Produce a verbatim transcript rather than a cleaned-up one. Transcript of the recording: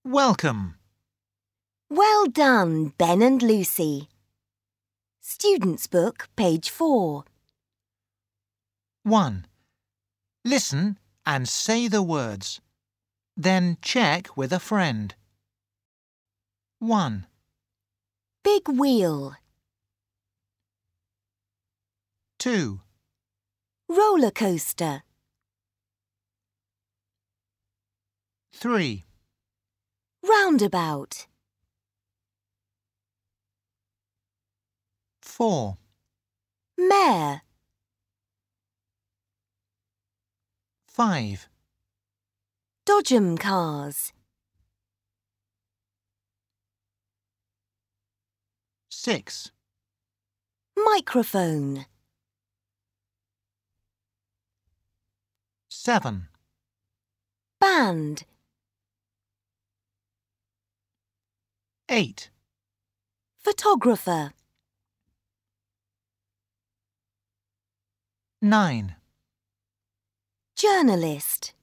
Welcome. Well done, Ben and Lucy. Students' Book, page four. one. Listen and say the words. Then check with a friend. one. Big wheel. two. Roller coaster. three. Roundabout. four. Mare. five. Dodgem cars. six. Microphone. seven. Band. eight. Photographer. nine. Journalist.